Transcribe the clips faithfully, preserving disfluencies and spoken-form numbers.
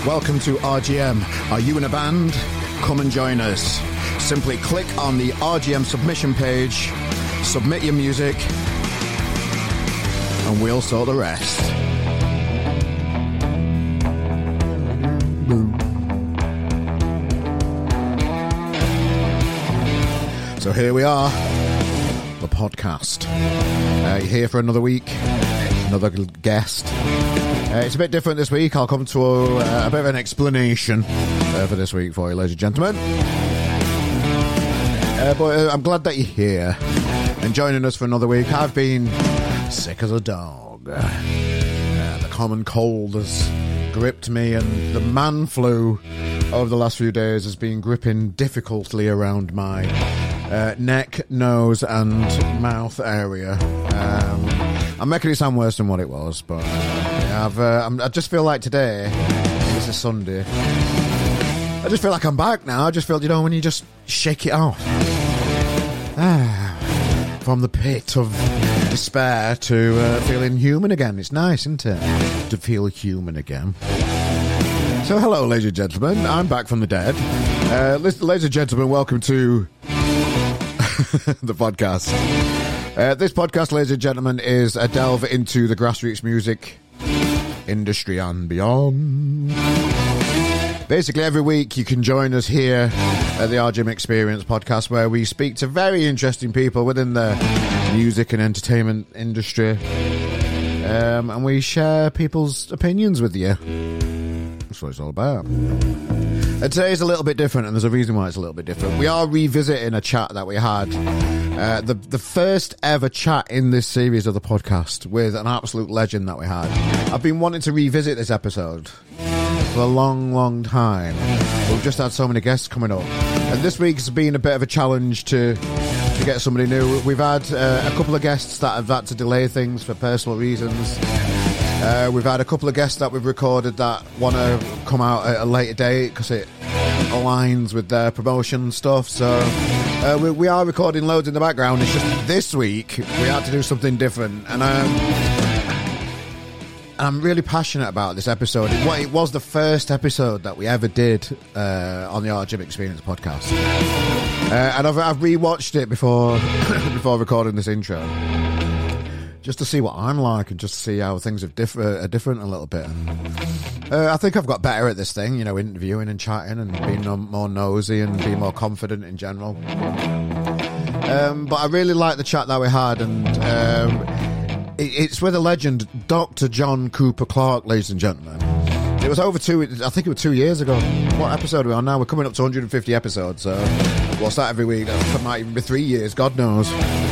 Welcome to R G M. Are you in a band? Come and join us. Simply click on the R G M submission page, submit your music, and we'll sort the rest. So here we are, the podcast. Uh, you're here for another week, another guest. Uh, it's a bit different this week. I'll come to a, a bit of an explanation uh, for this week for you, ladies and gentlemen. Uh, but uh, I'm glad that you're here and joining us for another week. I've been sick as a dog. Uh, the common cold has gripped me, and the man flu over the last few days has been gripping difficultly around my uh, neck, nose and mouth area. Um, I'm making it sound worse than what it was, but uh, yeah, I've, uh, I'm, I just feel like today, this is Sunday, I just feel like I'm back now. I just feel, you know, when you just shake it off. Ah, from the pit of despair to uh, feeling human again. It's nice, isn't it? To feel human again. So hello, ladies and gentlemen. I'm back from the dead. Uh, ladies and gentlemen, welcome to the podcast. Uh, this podcast, ladies and gentlemen, is a delve into the grassroots music industry and beyond. Basically, every week you can join us here at the R G M Experience podcast, where we speak to very interesting people within the music and entertainment industry, um, and we share people's opinions with you. That's what it's all about. And today's a little bit different, and there's a reason why it's a little bit different. We are revisiting a chat that we had, uh, the the first ever chat in this series of the podcast with an absolute legend that we had. I've been wanting to revisit this episode for a long, long time. We've just had so many guests coming up, and this week's been a bit of a challenge to to get somebody new. We've had uh, a couple of guests that have had to delay things for personal reasons. Uh, we've had a couple of guests that we've recorded that want to come out at a later date because it aligns with their promotion stuff. So uh, we, we are recording loads in the background. It's just this week we had to do something different, and um, I'm really passionate about this episode. It, well, it was the first episode that we ever did uh, on the R G M Experience podcast, uh, and I've, I've rewatched it before before recording this intro, just to see what I'm like and just to see how things have differ, are different a little bit. And, uh, I think I've got better at this thing, you know, interviewing and chatting and being more nosy and being more confident in general. Um, but I really like the chat that we had, and um, it, it's with a legend, Doctor John Cooper Clarke, ladies and gentlemen. It was over two, I think it was two years ago. What episode are we on now? We're coming up to one hundred fifty episodes, so what's that every week? That might even be three years, God knows.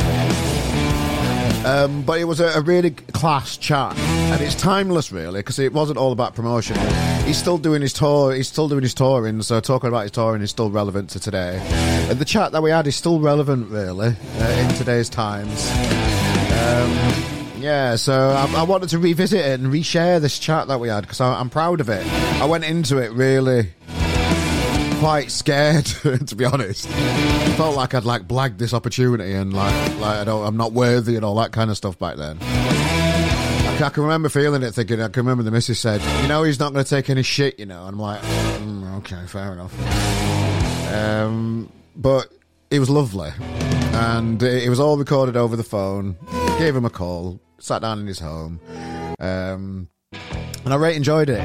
Um, but it was a, a really class chat, and it's timeless really, because it wasn't all about promotion. He's still doing his tour, he's still doing his touring, so talking about his touring is still relevant to today. And the chat that we had is still relevant really uh, in today's times. Um, yeah, so I, I wanted to revisit it and reshare this chat that we had, because I'm proud of it. I went into it really quite scared, to be honest. I felt like I'd like blagged this opportunity, and like like I don't, I'm not worthy and all that kind of stuff back then. I, I can remember feeling it, thinking. I can remember the missus said, "You know, he's not going to take any shit," you know. And I'm like, mm, okay, fair enough. Um, but it was lovely, and it, it was all recorded over the phone. Gave him a call, sat down in his home, um, and I really enjoyed it.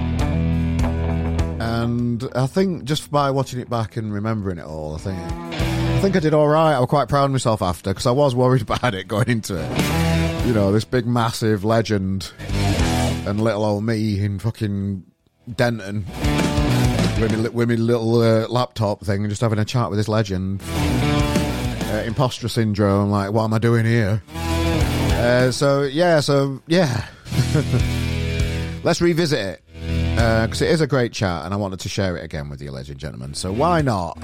And I think just by watching it back and remembering it all, I think I think I did all right. I was quite proud of myself after, because I was worried about it going into it. You know, this big, massive legend, and little old me in fucking Denton with my, with my little uh, laptop thing, and just having a chat with this legend. Uh, imposter syndrome, like, what am I doing here? Uh, so, yeah, so, yeah. Let's revisit it. Because uh, it is a great chat, and I wanted to share it again with you, ladies and gentlemen. So why not?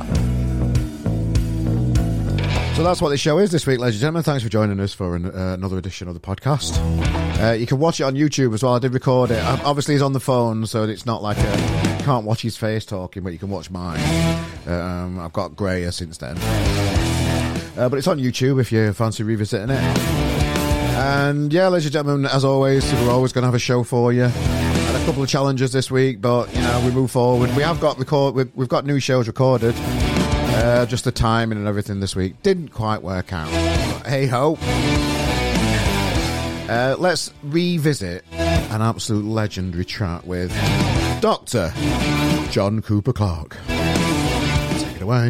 So that's what this show is this week, ladies and gentlemen. Thanks for joining us for an, uh, another edition of the podcast. Uh, you can watch it on YouTube as well. I did record it. Um, obviously, he's on the phone, so it's not like a, you can't watch his face talking, but you can watch mine. Um, I've got greyer since then. Uh, but it's on YouTube if you fancy revisiting it. And yeah, ladies and gentlemen, as always, we're always going to have a show for you. And I a couple of challenges this week, but you know we move forward. We have got record. We've, we've got new shows recorded. Uh, just the timing and everything this week didn't quite work out. But hey ho. Uh, let's revisit an absolute legendary chat with Doctor John Cooper Clarke. Take it away.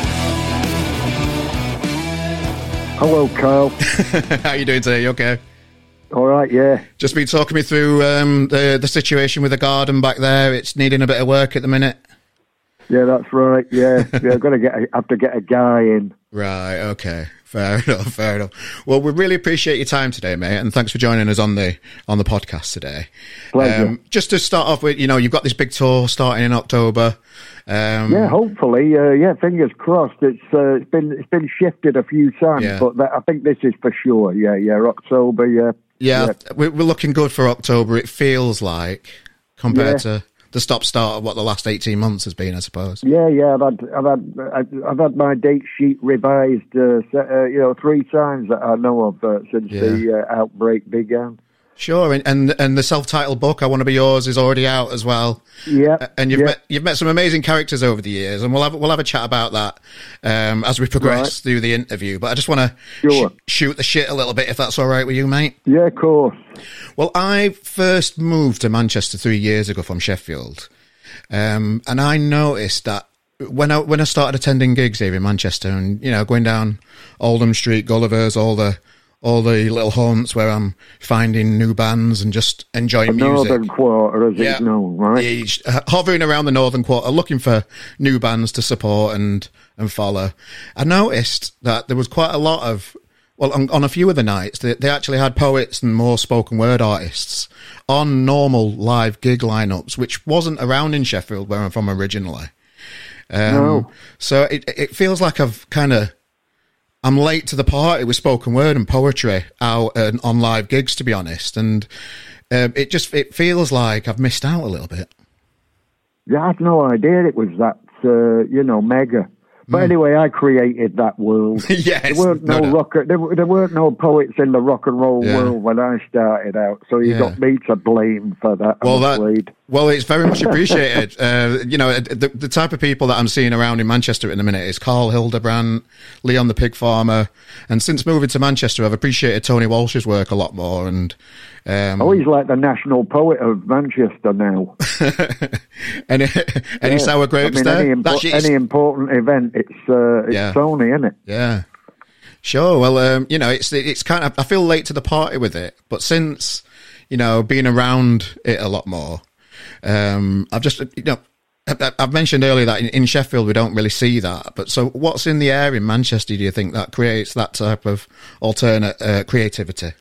Hello, Carl. How you doing today? You okay? All right, yeah. Just been talking me through um, the the situation with the garden back there. It's needing a bit of work at the minute. Yeah, that's right. Yeah, yeah. I've got to get a, have to get a guy in. Right. Okay. Fair enough. Fair enough. Well, we really appreciate your time today, mate, and thanks for joining us on the on the podcast today. Pleasure. Um, just to start off with, you know, you've got this big tour starting in October. Um, yeah, hopefully. Uh, yeah, fingers crossed. It's uh, it's been it's been shifted a few times, Yeah. but that, I think this is for sure. Yeah, yeah. October. Yeah. Yeah, Yeah. we're we're looking good for October. It feels like compared Yeah. to the stop start of what the last eighteen months has been, I suppose. Yeah, yeah. I've had I've had I've had my date sheet revised. Uh, se- uh, you know, three times that I know of uh, since Yeah. the uh, outbreak began. Sure, and and, and the self-titled book, I Want to Be Yours, is already out as well. Yeah, And you've yeah. met you've met some amazing characters over the years, and we'll have we'll have a chat about that um, as we progress Right. through the interview. But I just want to Sure. sh- shoot the shit a little bit, if that's all right with you, mate. Yeah, of course. Well, I first moved to Manchester three years ago from Sheffield, um, and I noticed that when I when I started attending gigs here in Manchester, and you know, going down Oldham Street, Gulliver's, all the all the little haunts where I'm finding new bands and just enjoying The music. Northern Quarter, as Yeah. it's known, right? Yeah, just, uh, hovering around the Northern Quarter, looking for new bands to support and, and follow. I noticed that there was quite a lot of, well, on, on a few of the nights, they, they actually had poets and more spoken word artists on normal live gig lineups, which wasn't around in Sheffield where I'm from originally. Um, No. So it, it feels like I've kind of, I'm late to the party with spoken word and poetry out and on live gigs, to be honest. And um, it just, it feels like I've missed out a little bit. Yeah, I had no idea it was that, uh, you know, mega. But anyway, I created that world. Yes, there weren't no, no doubt. rock. There, there weren't no poets in the rock and roll Yeah. world when I started out. So you Yeah. got me to blame for that. Well, I'm that, afraid. well, it's very much appreciated. uh, you know, the, the type of people that I'm seeing around in Manchester in a minute is Carl Hildebrandt, Leon the Pig Farmer, and since moving to Manchester, I've appreciated Tony Walsh's work a lot more. And um, Oh, he's like the national poet of Manchester now. any any Yeah. sour grapes I mean, there? Any, impo- That shit is- any important event, it's uh, it's Yeah. Tony, isn't it? Yeah, sure. Well, um, you know, it's it's kind of, I feel late to the party with it, but since, you know, being around it a lot more, um, I've just, you know, I- I've mentioned earlier that in, in Sheffield we don't really see that. But so, what's in the air in Manchester? Do you think that creates that type of alternate uh, creativity?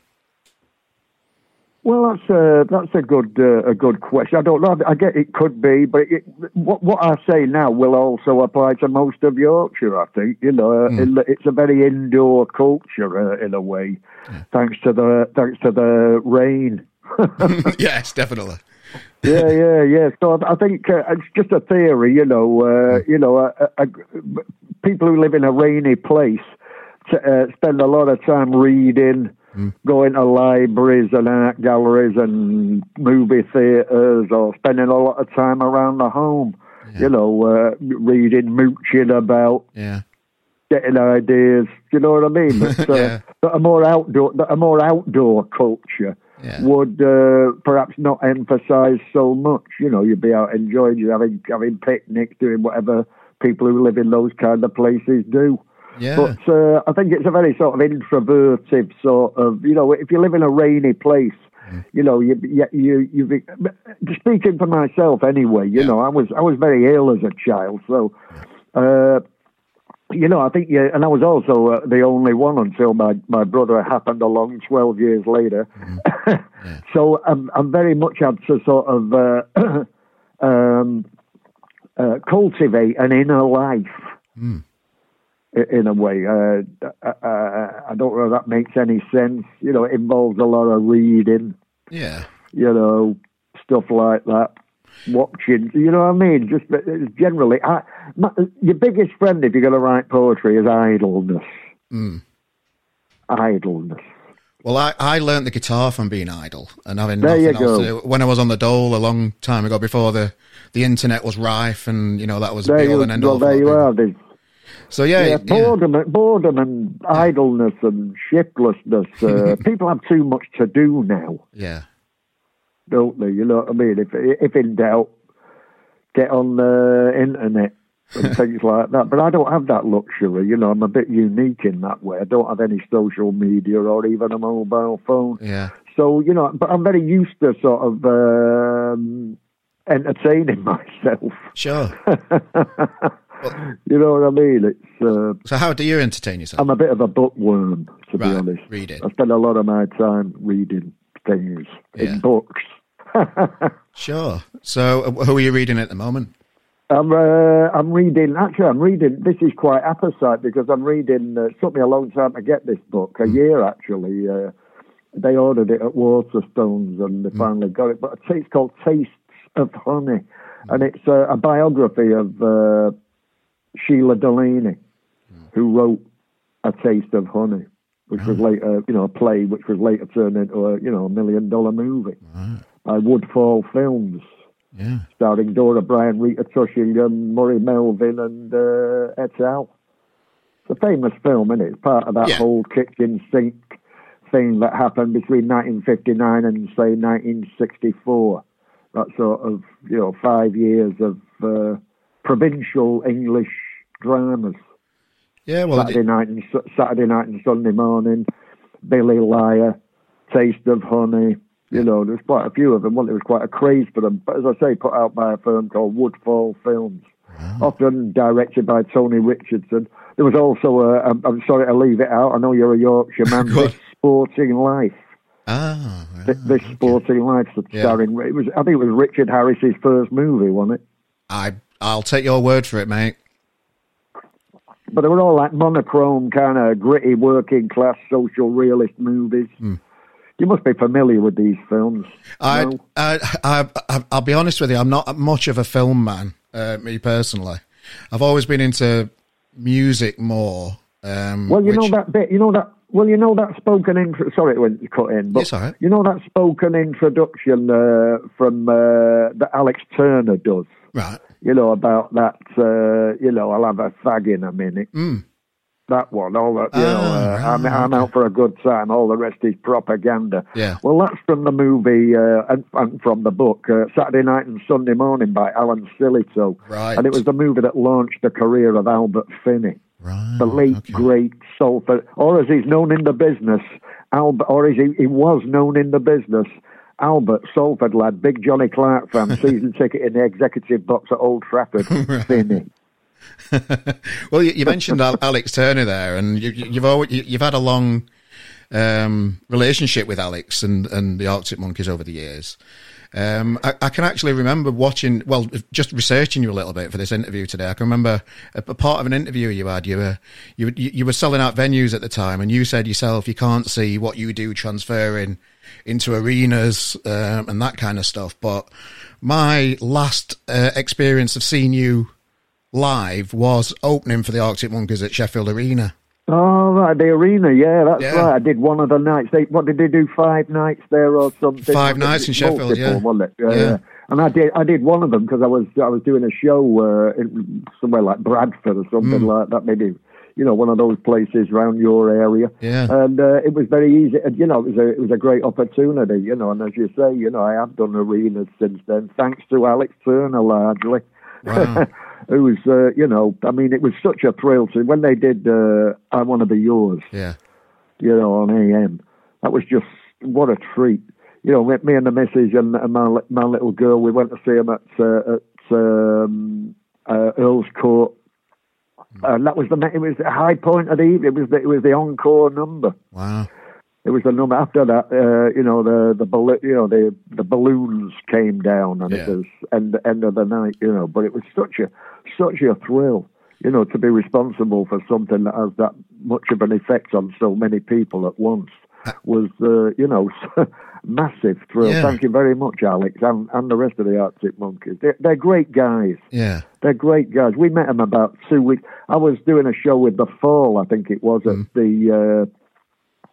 Well, that's a that's a good uh, a good question. I don't know. I get it could be, but it, what what I say now will also apply to most of Yorkshire. I think you know uh, in the, it's a very indoor culture uh, in a way, thanks to the thanks to the rain. Yes, definitely. yeah, yeah, yeah. So I I think uh, it's just a theory, you know. Uh, you know, uh, uh, people who live in a rainy place t- uh, spend a lot of time reading, going to libraries and art galleries and movie theatres, or spending a lot of time around the home. You know, uh, reading, mooching about, Yeah. getting ideas. You know what I mean? That, uh, Yeah. that a more outdoor, that a more outdoor culture Yeah. would uh, perhaps not emphasise so much. You know, you'd be out enjoying, you having having picnics, doing whatever people who live in those kind of places do. Yeah. But uh, I think it's a very sort of introverted sort of, you know, if you live in a rainy place, you know, you you you, you be, speaking for myself anyway. You Yeah. know, I was I was very ill as a child, so. Uh, You know, I think, yeah, and I was also uh, the only one until my, my brother happened along twelve years later. Yeah. So I'm, I'm very much had to sort of uh, um, uh, cultivate an inner life Mm. i- in a way. Uh, uh, I don't know if that makes any sense. You know, it involves a lot of reading, Yeah. you know, stuff like that. Watching, you know what I mean? Just uh, generally, I, my, your biggest friend if you're going to write poetry is idleness. Mm. Idleness. Well, I, I learnt the guitar from being idle and having There nothing you else go. to do. When I was on the dole a long time ago, before the, the internet was rife, and you know that was There the be all you, and end well, all. for there a you lot of are. people. There's, So yeah, yeah, yeah. boredom, boredom and idleness and shiftlessness. Uh, people have too much to do now, yeah. don't they? You know what I mean? If if in doubt, get on the internet and things like that. But I don't have that luxury. You know, I'm a bit unique in that way. I don't have any social media or even a mobile phone. Yeah. So, you know, but I'm very used to sort of um, entertaining myself. Sure. You know what I mean? It's. Uh, So how do you entertain yourself? I'm a bit of a bookworm, to be Right, honest. reading. I spend a lot of my time reading things Yeah. in books. Sure. So uh, who are you reading at the moment? I'm uh, I'm reading. Actually, I'm reading. This is quite apposite because I'm reading. Uh, it took me a long time to get this book, a Mm. year actually. Uh, they ordered it at Waterstones and they Mm. finally got it. But it's called Tastes of Honey, Mm. and it's uh, a biography of uh, Sheila Delaney, Mm. who wrote A Taste of Honey, which was later, you know, a play which was later turned into a, you know, a million dollar movie Right. by Woodfall Films, Yeah. starring Dora Bryan, Rita Tushingham, Murray Melvin, and uh, et al. It's a famous film, isn't it? It's part of that Yeah. whole kitchen sink thing that happened between nineteen fifty-nine and, say, nineteen sixty-four. That sort of, you know, five years of uh, provincial English dramas. Yeah. Well, Saturday it, night and Su- Saturday night and Sunday morning, Billy Liar, Taste of Honey. You know, there's quite a few of them. Well, there was quite a craze for them. But as I say, put out by a firm called Woodfall Films, often directed by Tony Richardson. There was also a, I'm, I'm sorry to leave it out. I know you're a Yorkshire man. Go on. This Sporting Life. ah. This, ah, this okay. Sporting Life, Yeah. starring. It was. I think it was Richard Harris's first movie, wasn't it? I I'll take your word for it, mate. But they were all like monochrome, kind of gritty, working class, social realist movies. Hmm. You must be familiar with these films. I, no? I, I, I, I'll be honest with you. I'm not much of a film man, uh, me personally. I've always been into music more. Um, Well, you which- know that bit. You know that. Well, you know that spoken intro. Sorry, it went cut in. But It's all right. you know that spoken introduction uh, from uh, that Alex Turner does. Right. You know about that. Uh, you know, I'll have a fag in a minute. Mm. That one, all that. You know, Ah, uh, I'm, right, I'm out for a good time. All the rest is propaganda. Yeah. Well, that's from the movie uh, and, and from the book uh, Saturday Night and Sunday Morning by Alan Sillitoe. Right. And it was the movie that launched the career of Albert Finney, Right. the late okay. great Salford, or as he's known in the business, Albert, or as he, he was known in the business, Albert Salford lad, big Johnny Clark fan, season ticket in the executive box at Old Trafford, Finney. Well, you, you mentioned Al- Alex Turner there, and you, you- you've always, you, you've had a long um, relationship with Alex and, and the Arctic Monkeys over the years. Um, I, I can actually remember watching, well, just researching you a little bit for this interview today. I can remember a, a part of an interview you had. You were you, you you were selling out venues at the time, and you said yourself you can't see what you do transferring into arenas um, and that kind of stuff. But my last uh, experience of seeing you live was opening for the Arctic Monkeys at Sheffield Arena. Oh, right, the arena, yeah, that's Yeah. right. I did one of the nights. They, what did they do? Five nights there or something? Five Was it nights in Sheffield, multiple, yeah. wasn't it? Yeah, Yeah. yeah. And I did, I did one of them because I was, I was doing a show uh, in somewhere like Bradford or something Mm. like that. Maybe, you know, one of those places around your area. Yeah. And uh, it was very easy. And, you know, it was a, it was a great opportunity. You know, and as you say, you know, I have done arenas since then, thanks to Alex Turner largely. Wow. It was, uh, you know, I mean, it was such a thrill to when they did uh, I Want to Be Yours, Yeah. you know, on A M. That was just, what a treat. You know, me me and the missus and, and my, li- my little girl, we went to see him at, uh, at um, uh, Earl's Court. And that was the, it was the high point of the evening. It was the, it was the encore number. Wow. It was the number after that. Uh, you know, the the balloon, you know, the the balloons came down, and Yeah. it was end end of the night. You know, but it was such a such a thrill. You know, to be responsible for something that has that much of an effect on so many people at once was, uh, you know, massive thrill. Yeah. Thank you very much, Alex, and, and the rest of the Arctic Monkeys. They're, they're great guys. Yeah. They're great guys. We met them about two weeks. I was doing a show with The Fall, I think it was, Mm. at the. Uh,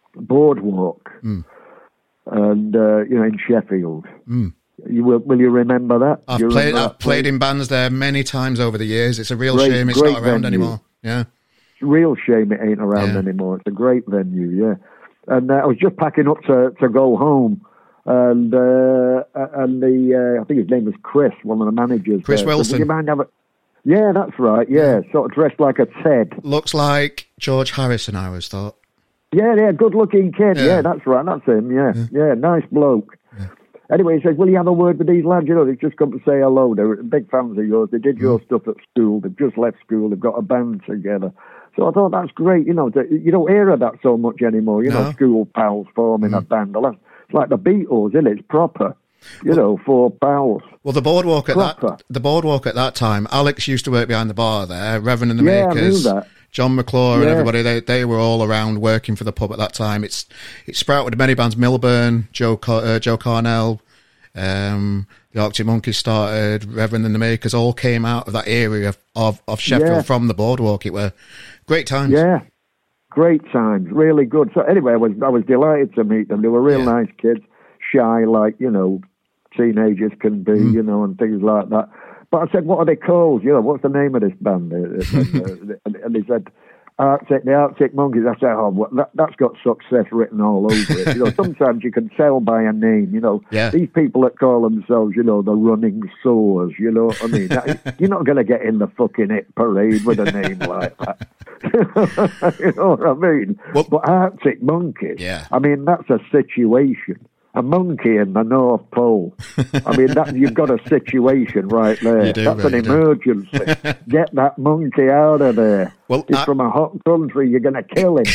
Boardwalk, Mm. and uh, you know, in Sheffield. Mm. You will, will you remember that? I've you played. remember I've that played place? in bands there many times over the years. It's a real Great- shame it's great not around venue. anymore. Yeah. Real shame it ain't around Yeah. anymore. It's a great venue, yeah. And uh, I was just packing up to, to go home, and uh, and the uh, I think his name was Chris, one of the managers. Chris there, said, Wilson. "Would you mind have a-" Yeah, that's right. Yeah, sort of dressed like a Ted. Looks like George Harrison, I always thought. Yeah, yeah, good-looking kid. Yeah. Yeah. that's right. That's him. Yeah, yeah, nice bloke. Yeah. Anyway, he says, "Will you have a word with these lads? You know, they've just come to say hello. They're big fans of yours. They did Mm. your stuff at school. They've just left school. They've got a band together." So I thought that's great. You know, that- you don't hear of that so much anymore. You No. know, school pals forming a band. Well, that's- It's like the Beatles, isn't it? It's proper. You know, four pals. Well, the boardwalk at Proper. that the boardwalk at that time. Alex used to work behind the bar there. Reverend and the Yeah, I knew Makers, that. John McClure, and Yeah. everybody. They they were all around working for the pub at that time. It's it sprouted many bands. Milburn, Joe Car- uh, Joe Carnell, um, the Arctic Monkeys started. Reverend and the Makers all came out of that area of of, of Sheffield Yeah. from the boardwalk. It were great times. Yeah, great times, really good. So anyway, I was I was delighted to meet them. They were real Yeah. nice kids, shy like you know teenagers can be, Mm. you know, and things like that. But I said, "What are they called? You know, what's the name of this band?" and, uh, and, and they said, "Arctic, the Arctic Monkeys." I said, "Oh, well, that, that's got success written all over it." You know, sometimes you can tell by a name. You know, Yeah. these people that call themselves, you know, the Running Sores. You know what I mean? That, you're not going to get in the fucking hit parade with a name like that. You know what I mean? Well- but Arctic Monkeys. Yeah. I mean, that's a situation. A monkey in the North Pole. I mean, that you've got a situation right there. You do, That's mate, an you do. emergency. Get that monkey out of there. Well, He's I- from a hot country. You're going to kill him.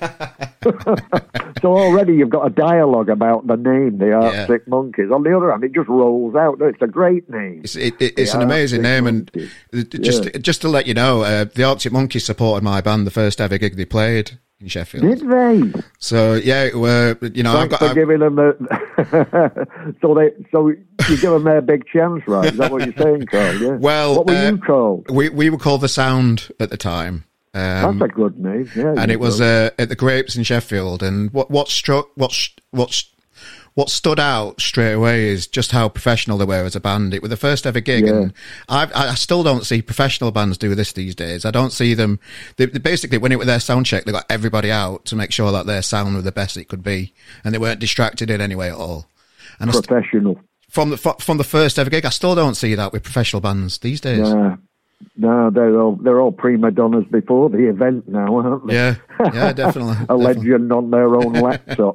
So already you've got a dialogue about the name, the Arctic Monkeys. On the other hand, it just rolls out. It's a great name. It's, it, it, it's The an amazing Arctic name, and Monkeys. just Yeah. just to let you know, uh, the Arctic Monkeys supported my band the first ever gig they played in Sheffield. Did they? So yeah, it were you know Thanks I've got for I've, giving them the. so they, so you give them their big chance, right? Is that what you're saying, Carl? Yeah. Well, what were uh, you called? we we were called the Sound at the time. Um, That's a good name. Yeah. and you it was go. uh, at the Grapes in Sheffield. And what what struck what sh- what sh- what stood out straight away is just how professional they were as a band. It was the first ever gig, Yeah. and I've, I still don't see professional bands do this these days. I don't see them. They, they basically, when it was their sound check, they got everybody out to make sure that their sound was the best it could be, and they weren't distracted in any way at all. And I st- professional. from the from the first ever gig, I still don't see that with professional bands these days. Nah. No, they're all they're all prima donnas before the event now, aren't they? Yeah, yeah, definitely. A definitely. legend on their own laptop.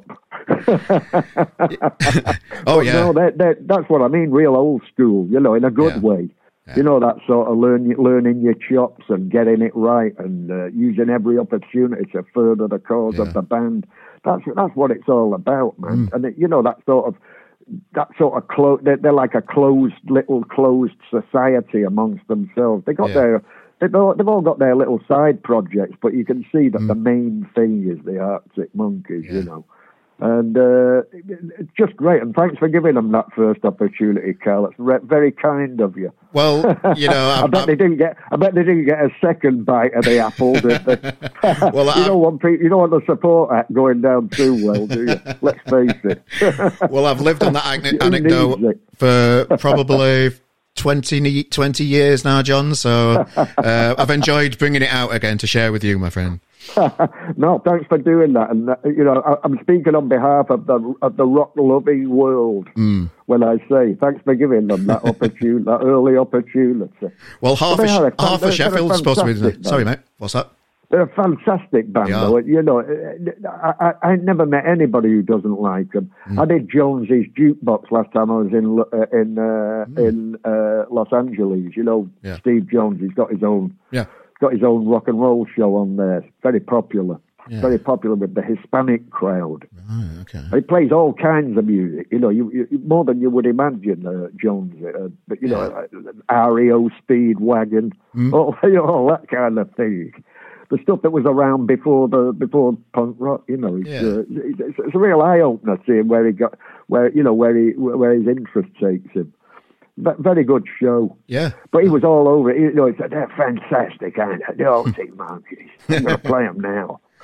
Oh But yeah, no, that that that's what I mean. Real old school, you know, in a good Yeah. way. You know, that sort of learn, learning your chops and getting it right and uh, using every opportunity to further the cause Yeah. of the band. That's that's what it's all about, man. Mm. And it, you know, that sort of that sort of clo- they're, they're like a closed little closed society amongst themselves. They got Yeah. their they've all, they've all got their little side projects, but you can see that Mm. the main thing is the Arctic Monkeys. Yeah. You know. And uh, it- it's just great. And thanks for giving them that first opportunity, Carl. It's re- very kind of you. well, you know, I I'm, bet I'm- they didn't get. I bet they didn't get a second bite of the apple, did they? Well, you I'm- don't want people, you don't want the support act going down too well, do you? Let's face it. well, I've lived on that ane- Who needs anecdote it? for probably twenty, twenty years now, John. So uh, I've enjoyed bringing it out again to share with you, my friend. No, thanks for doing that. And uh, you know, I, I'm speaking on behalf of the of the rock loving world Mm. when I say thanks for giving them that opportunity, that early opportunity. Well, half Well, of they are a Sh- half fan- of they're a Sheffield's supposed to be. fantastic Sorry, band. mate. What's that? They're a fantastic band, They are. though. You know, I, I, I never met anybody who doesn't like them. Mm. I did Jonesy's Jukebox last time I was in uh, in uh, Mm. in uh, Los Angeles. You know, Yeah. Steve Jones. He's got his own Yeah. got his own rock and roll show on there. Very popular. Yeah. Very popular with the Hispanic crowd. Oh, okay. He plays all kinds of music, you know, you, you more than you would imagine, uh, Jones. Uh, but you know, uh, R E O Speedwagon, Mm. all, you know, all that kind of thing. The stuff that was around before the before punk rock, you know, it's, Yeah. uh, it's, it's a real eye opener seeing where he got, where you know, where he where his interest takes him. But very good show. Yeah. But he was all over it. You know, he said, they're fantastic, aren't they? The Arctic Monkeys. I'm going to play them now.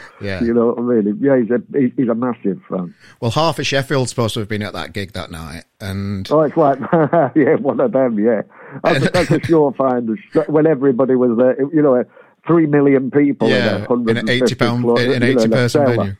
Yeah. You know what I mean? Yeah, he's a he's, he's a massive fan. Well, half of Sheffield's supposed to have been at that gig that night, and Oh, it's like yeah, one of them. Yeah, that's, that's a surefire. When everybody was there, you know, three million people. yeah, in, in an eighty pound, club, in an you know, eighty person venue.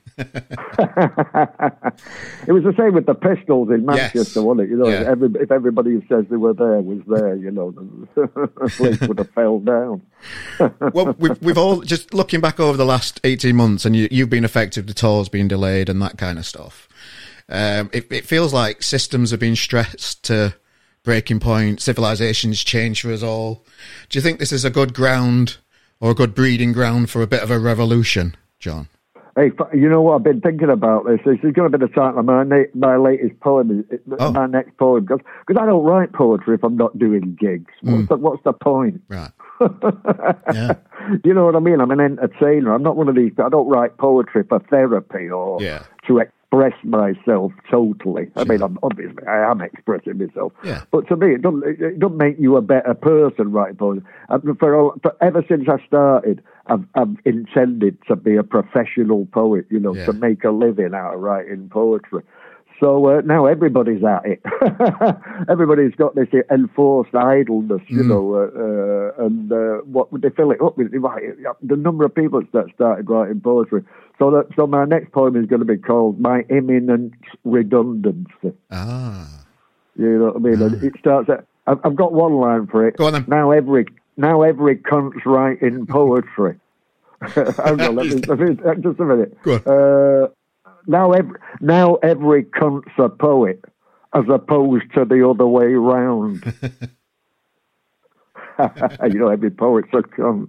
It was the same with the Pistols in Manchester, Yes. wasn't it? You know, Yeah. every, if everybody who says they were there was there, you know, the place would have fell down. Well, we've we've all just looking back over the last eighteen months, and you, you've been affected. The tours being delayed and that kind of stuff. Um, it, it feels like systems have been stressed to breaking point. Civilization's changed for us all. Do you think this is a good ground or a good breeding ground for a bit of a revolution, John? Hey, you know what? I've been thinking about this. This is going to be the title of my na- my latest poem, Oh. my next poem, because I don't write poetry if I'm not doing gigs. What's, Mm. the, what's the point? Right. Yeah. You know what I mean? I'm an entertainer. I'm not one of these. I don't write poetry for therapy or Yeah. to express myself totally. I Sure. mean, I'm, obviously, I am expressing myself. Yeah. But to me, it doesn't. It, it doesn't make you a better person, writing poetry. And for, all- for ever since I started, I've, I've intended to be a professional poet. You know, Yeah. to make a living out of writing poetry. So uh, now everybody's at it. Everybody's got this enforced idleness, you Mm. know, uh, uh, and uh, what they fill it up with. Right, the number of people that started writing poetry. So that so my next poem is going to be called "My Imminent Redundancy." Ah. You know what I mean? And it starts at. I've, I've got one line for it. Go on then. Now every now every cunt's writing poetry. Hang on, let me, let me, just a minute. Go on. Uh, now every now every cunt's a poet, as opposed to the other way round. You know, every poet's a cunt.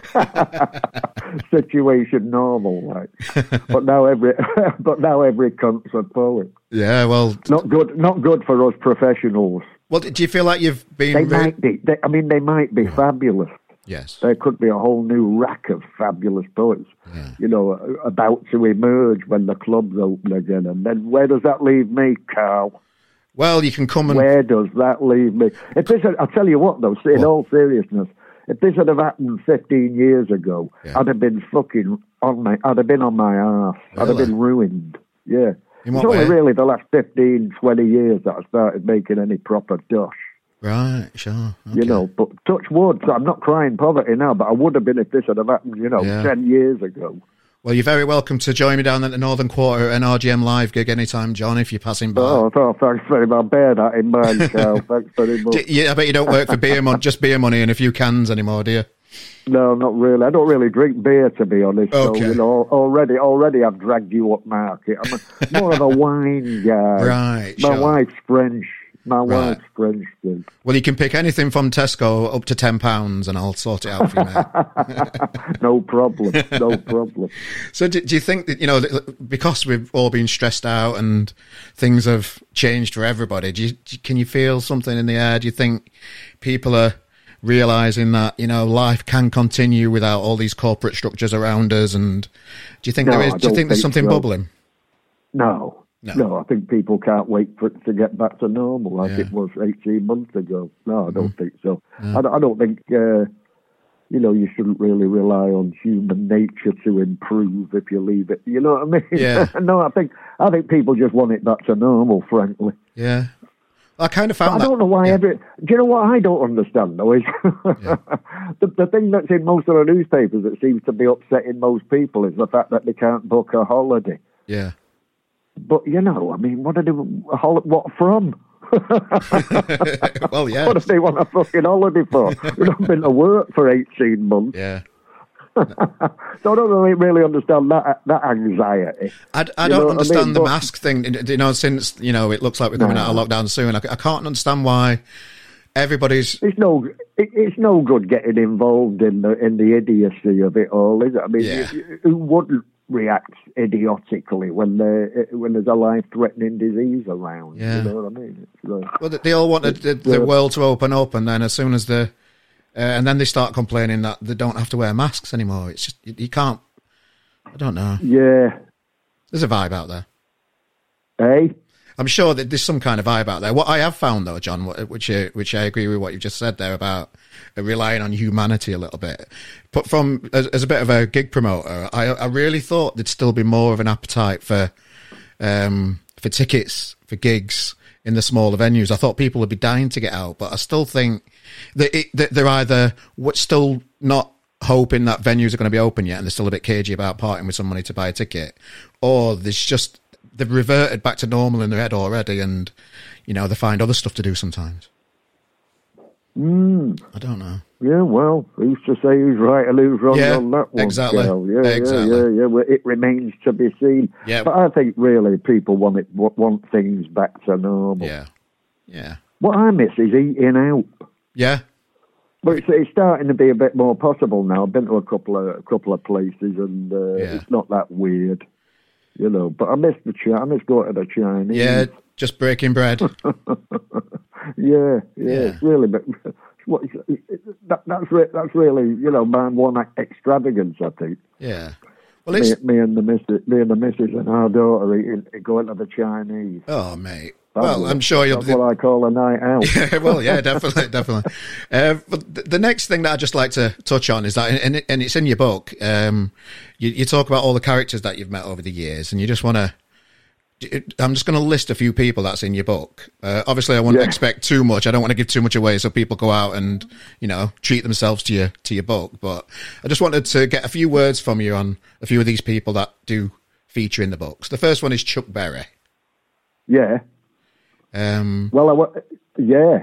Situation normal, like. But now every but now every cunt's a poet. Yeah. Well. Not good. Not good for us professionals. Well. Do you feel like you've been? They re- might be. They, I mean, they might be fabulous. Yes. There could be a whole new rack of fabulous poets, Yeah. you know, about to emerge when the clubs open again. And then where does that leave me, Carl? Well, you can come and. Where does that leave me? If this, had, I'll tell you what, though, in What? all seriousness, if this had have happened fifteen years ago, Yeah. I'd have been fucking on my, I'd have been on my arse. I'd have Really? been ruined. Yeah. In It's what only way? really the last fifteen, twenty years that I started making any proper dosh. Right. Sure. You Okay. know, but touch wood, so I'm not crying poverty now, but I would have been if this had have happened, you know, Yeah. ten years ago. Well, you're very welcome to join me down at the Northern Quarter at an R G M live gig anytime, John, if you're passing by. Oh, oh, thanks very much. Bear that in mind, Carl. Thanks very much. D- yeah, I bet you don't work for beer money, just beer money and a few cans anymore, do you? No, not really. I don't really drink beer, to be honest. Okay. So, you know, already, already I've dragged you up market. I'm a, more of a wine guy. Right, My sure. wife's French. My Right. wife's French, dude. Well, you can pick anything from Tesco up to ten pounds and I'll sort it out for you, mate. No problem. No problem. So do, do you think that, you know, that because we've all been stressed out and things have changed for everybody, do you, do- can you feel something in the air? Do you think people are realising that, you know, life can continue without all these corporate structures around us? And do you think No, there is, I do you don't think there's think something so. bubbling? No. No. No. I think people can't wait for it to get back to normal like Yeah. it was eighteen months ago. No, I don't think so. I, don't- I don't think, uh, you know, you shouldn't really rely on human nature to improve if you leave it. You know what I mean? Yeah. No, I think I think people just want it back to normal, frankly. Yeah. I kind of But found I that. don't know why yeah. every... Do you know what I don't understand, though, is the, the thing that's in most of the newspapers that seems to be upsetting most people is the fact that they can't book a holiday. Yeah. But, you know, I mean, what are they, a hol- what from? Well, yeah. What do they want a fucking holiday for? We've not been to work for eighteen months. Yeah. So I don't really, really understand that that anxiety. I, I You don't know what I understand mean? the But- mask thing. You know, since, you know, it looks like we're coming out of lockdown soon, I, I can't understand why everybody's... It's no, it, it's no good getting involved in the in the idiocy of it all, is it? I mean, Yeah. you- who wouldn't react idiotically when there when there's a life-threatening disease around? Yeah. You know what I mean? It's like, Well, they all want the, the, the world to open up, and then as soon as the... Uh, and then they start complaining that they don't have to wear masks anymore. It's just, you, you can't... I don't know. yeah. There's a vibe out there. Hey. I'm sure that there's some kind of vibe out there. What I have found, though, John, which I, which I agree with what you've just said there about relying on humanity a little bit. But from as, as a bit of a gig promoter, I, I really thought there'd still be more of an appetite for um, for tickets for gigs in the smaller venues. I thought people would be dying to get out, but I still think that, it, that they're either still not hoping that venues are going to be open yet, and they're still a bit cagey about parting with some money to buy a ticket, or there's just they've reverted back to normal in their head already, and you know they find other stuff to do sometimes. Mm. I don't know. Yeah, well, who's to say who's right and who's wrong yeah, on that one? Exactly. Cal? Yeah, exactly. yeah, yeah, yeah. Well, it remains to be seen. Yeah. But I think really people want it want things back to normal. Yeah. Yeah. What I miss is eating out. Yeah. But it's, it's starting to be a bit more possible now. I've been to a couple of a couple of places, and uh, Yeah. it's not that weird, you know. But I miss the Chi- I miss going to the Chinese. Yeah. Just breaking bread. yeah, yeah, Yeah. It's really, but what that, that's re- that's really, you know, my one extravagance, I think. Yeah. Well, Me, it's me and the missus, me and the missus and our daughter eating, going to the Chinese. oh, mate. That's Well, what- I'm sure you'll. That's what I call a night out. Yeah, well, yeah, definitely, definitely. Uh, but th- the next thing that I'd just like to touch on is that, and, it, and it's in your book, um, you, you talk about all the characters that you've met over the years, and you just want to. I'm just going to list a few people that's in your book. Uh, obviously, I wouldn't Yeah. expect too much. I don't want to give too much away, so people go out and you know treat themselves to your to your book. But I just wanted to get a few words from you on a few of these people that do feature in the books. The first one is Chuck Berry. Yeah. Um, Well, I, wa- yeah.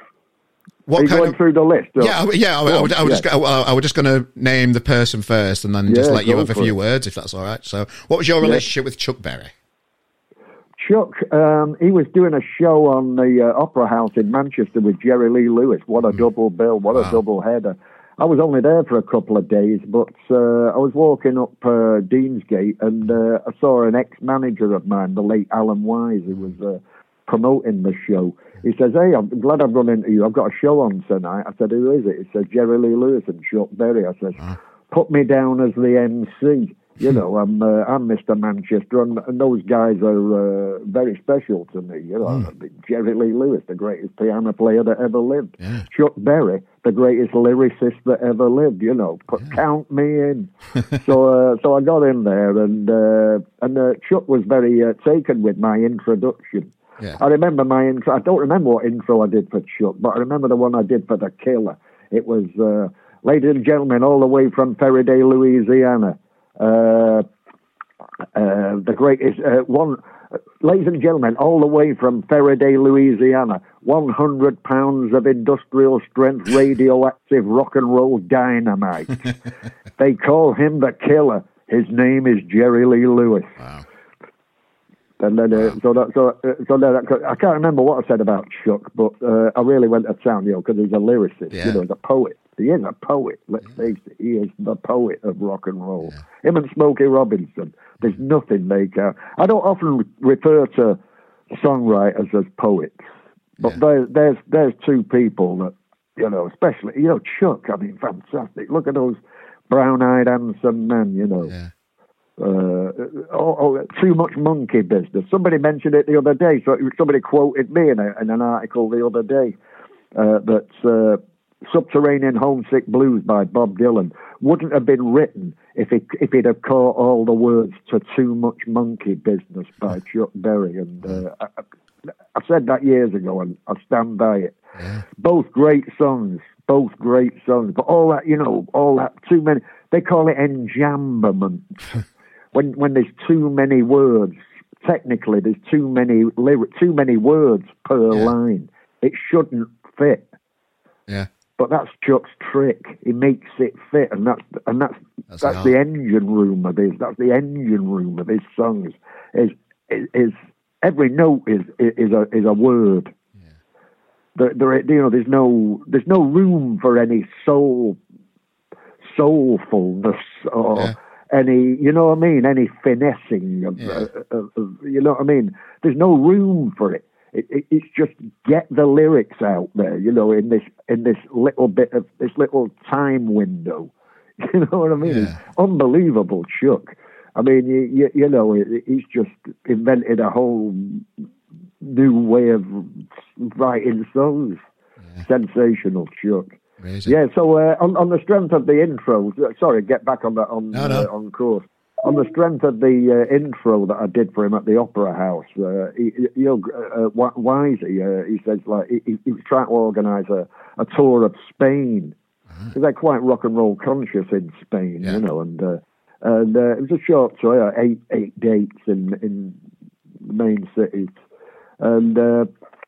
what Are you kind going of through the list? or- Yeah, I- yeah. I, I, would, I, would Yeah. just, go- I, I was just going to name the person first, and then just Yeah, let you go have a for few it. words, if that's all right. So, what was your relationship with Chuck Berry? Chuck, um, he was doing a show on the uh, Opera House in Manchester with Jerry Lee Lewis. What a double bill! What Wow. a double header! I was only there for a couple of days, but uh, I was walking up uh, Deansgate, and uh, I saw an ex-manager of mine, the late Alan Wise, who was uh, promoting the show. He says, "Hey, I'm glad I've run into you. I've got a show on tonight." I said, "Who is it?" He said, "Jerry Lee Lewis and Chuck Berry." I said, "Put me down as the M C. You know, I'm uh, I'm Mister Manchester, and, and those guys are uh, very special to me. You know, Mm. Jerry Lee Lewis, the greatest piano player that ever lived. Yeah. Chuck Berry, the greatest lyricist that ever lived. You know, put, count me in." so uh, so I got in there, and uh, and uh, Chuck was very uh, taken with my introduction. Yeah. I remember my intro. I don't remember what intro I did for Chuck, but I remember the one I did for The Killer. It was, uh, ladies and gentlemen, all the way from Faraday, Louisiana. Uh, uh, the greatest uh, one, uh, ladies and gentlemen, all the way from Faraday, Louisiana. one hundred pounds of industrial strength radioactive rock and roll dynamite. They call him The Killer. His name is Jerry Lee Lewis. Wow. And then, uh, so that, so, uh, so then, I can't remember what I said about Chuck, but uh, I really went to town, you know, because he's a lyricist, Yeah. you know, he's a poet. He is a poet, let's face it. He is the poet of rock and roll. Him and Smokey Robinson, there's nothing they can. I don't often refer to songwriters as poets, but Yeah. there, there's there's two people that, you know, especially, you know, Chuck, I mean, fantastic. Look at those brown-eyed, handsome men, you know. Yeah. Uh, oh, oh, too much monkey business. Somebody mentioned it the other day. So somebody quoted me in, a, in an article the other day uh, that uh, "Subterranean Homesick Blues" by Bob Dylan wouldn't have been written if it if he'd have caught all the words to "Too Much Monkey Business" by Chuck Berry. And uh, I, I said that years ago, and I stand by it. Yeah. Both great songs, both great songs, but all that, you know, all that too many. They call it enjambment. When when there's too many words, technically there's too many lyric, too many words per Yeah. line. It shouldn't fit. Yeah. But that's Chuck's trick. He makes it fit, and that's and that's That's that's, the the art. engine room of his. That's the engine room of his songs. Is is, is every note is is a is a word. Yeah. There, there, you know, there's no there's no room for any soul soulfulness or. Yeah. Any, you know what I mean? Any finessing of, Yeah. uh, of, of, you know what I mean? There's no room for it. It, it. It's just get the lyrics out there, you know, in this in this little bit of this little time window. You know what I mean? Yeah. It's unbelievable, Chuck. I mean, you, you, you know, he- he's just invented a whole new way of writing songs. Yeah. Sensational, Chuck. Amazing. Yeah, so uh, on, on the strength of the intro, sorry, get back on that on no, no. Uh, on course. On the strength of the uh, intro that I did for him at the Opera House, uh, he, you know, uh, Wisey, uh, he says like he, he was trying to organise a, a tour of Spain. Uh-huh. They're quite rock and roll conscious in Spain, yeah. you know, and uh, and uh, it was a short tour, eight eight dates in in the main cities, and uh,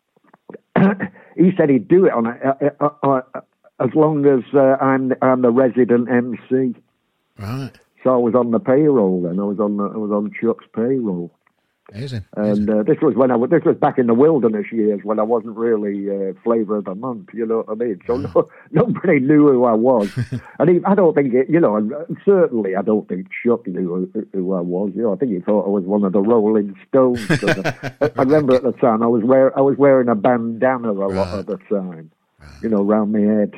he said he'd do it on a, a, a, a, as long as uh, I'm I'm the resident M C. Right. So I was on the payroll then. I was on the, I was on Chuck's payroll. Amazing. And uh, this was when I was, this was back in the wilderness years when I wasn't really uh, flavour of the month. You know what I mean? So no, nobody knew who I was, and he, I don't think it, you know. Certainly, I don't think Chuck knew who, who I was. You know, I think he thought I was one of the Rolling Stones. I, I remember at the time I was wear, I was wearing a bandana a lot right. of the time. Right. You know, round my head,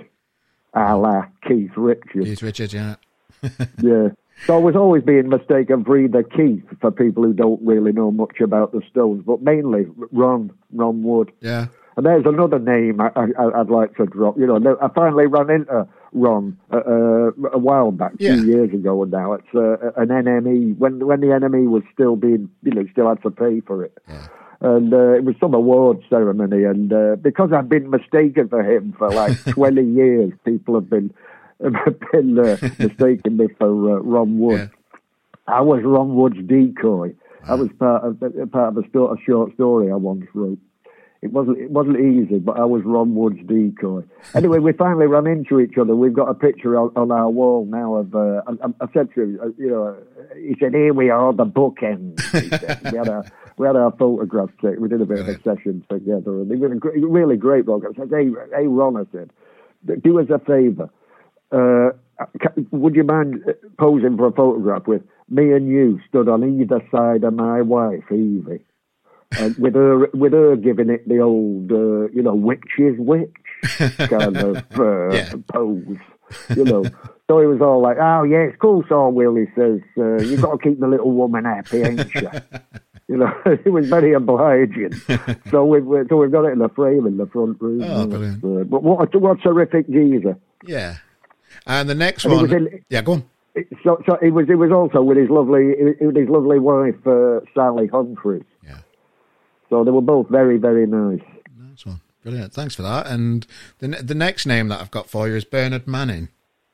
a la Keith Richards. Keith Richards, yeah. yeah. So I was always being mistaken for either Keith, for people who don't really know much about the Stones, but mainly Ron, Ron Wood. Yeah. And there's another name I, I, I'd like to drop. You know, I finally ran into Ron uh, a while back, yeah. two years ago now. It's uh, an N M E, when when the N M E was still being, you know, still had to pay for it. Yeah. And uh, it was some award ceremony, and uh, because I've been mistaken for him for like twenty years, people have been... have been uh, mistaken me for uh, Ron Wood. Yeah. I was Ron Wood's decoy. Wow. I was part of part of a, sto- a short story I once wrote. It wasn't it wasn't easy, but I was Ron Wood's decoy. Anyway, we finally ran into each other. We've got a picture on, on our wall now of. Uh, I, I said to him, uh, you know, he said, "Here we are, the bookends." He said. we had our we had our photographs taken. We did a bit of a session together, and he was a great, really great bloke. I said, "Hey, hey, Ron," I said, "do us a favour. Uh, would you mind posing for a photograph with me and you stood on either side of my wife, Evie, and with her with her giving it the old, uh, you know, which is which kind of uh, yeah. pose, you know?" So he was all like, "Oh yeah, it's cool, so Will." He says, uh, "You've got to keep the little woman happy, ain't you?" You know, he was very obliging. so we've so we've got it in the frame in the front room. Oh, brilliant! Uh, but what a, what a terrific geezer! Yeah. And the next and one, in, yeah, go on. So, so it was. It was also with his lovely, with his lovely wife, uh, Sally Humphreys. Yeah. So they were both very, very nice. Nice one, brilliant. Thanks for that. And the the next name that I've got for you is Bernard Manning.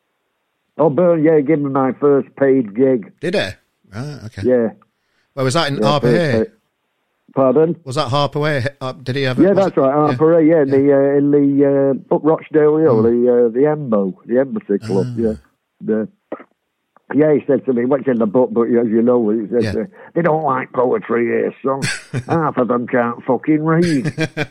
Oh, Bern, yeah, give me my first paid gig. Did he? Right, okay. Yeah. Well, was that in yeah, Harper Hay? Pardon? Was that Harper Way? Uh, did he have? Yeah, that's it? right. Harper Hay. Yeah, in yeah. the uh, in the uh, up Rochdale Hill, mm. the uh, the Embo, the Embassy Club. Ah. Yeah, the. Yeah, he said to me, "What's in the book?" But as you know, he said, yeah. uh, "They don't like poetry here, son. Half of them can't fucking read."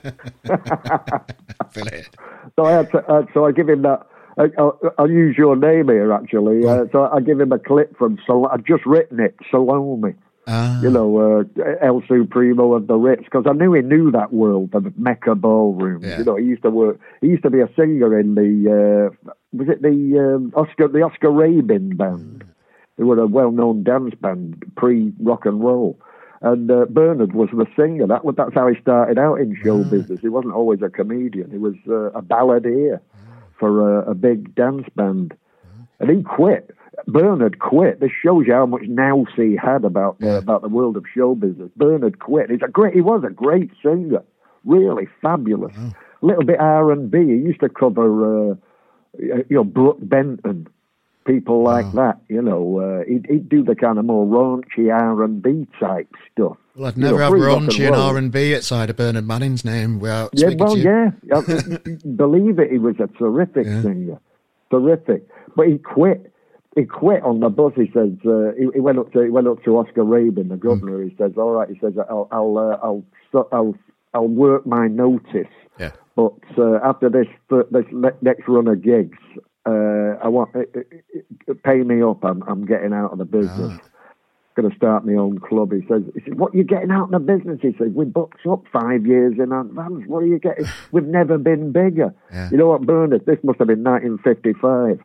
so I had to, uh, so I give him that. I, I'll, I'll use your name here, actually. Uh, so I give him a clip from. Sol- I'd just written it, Salome. Ah. You know, uh, El Supremo of the Ritz, because I knew he knew that world, the Mecca ballroom. Yeah. You know, he used to work. He used to be a singer in the uh, was it the um, Oscar the Oscar Rabin band? Mm. They were a well-known dance band pre rock and roll, and uh, Bernard was the singer. That was that's how he started out in show mm. business. He wasn't always a comedian. He was uh, a balladeer mm. for a, a big dance band, mm. and he quit. Bernard quit. This shows you how much nous he had about uh, about the world of show business. Bernard quit. He's a great. He was a great singer, really fabulous. A oh. little bit R and B. He used to cover, uh, you know, Brooke Benton, people like oh. that. You know, uh, he'd, he'd do the kind of more raunchy R and B type stuff. Well, I'd never you know, have raunchy and R and B outside of Bernard Manning's name without yeah, speaking well, to you. yeah. Believe it, he was a terrific yeah. singer, terrific. But he quit. He quit on the bus. He says uh, he, he went up to he went up to Oscar Rabin, the governor. Mm. He says, "All right." He says, "I'll I'll uh, I'll, I'll I'll work my notice, yeah. but uh, after this this next run of gigs, uh, I want uh, uh, pay me up. I'm I'm getting out of the business. Oh. Going to start my own club." He says, he says, "What are you getting out of the business?" He says, "We booked up five years in advance. What are you getting? We've never been bigger." Yeah. You know what, Bernard? This must have been nineteen fifty-five.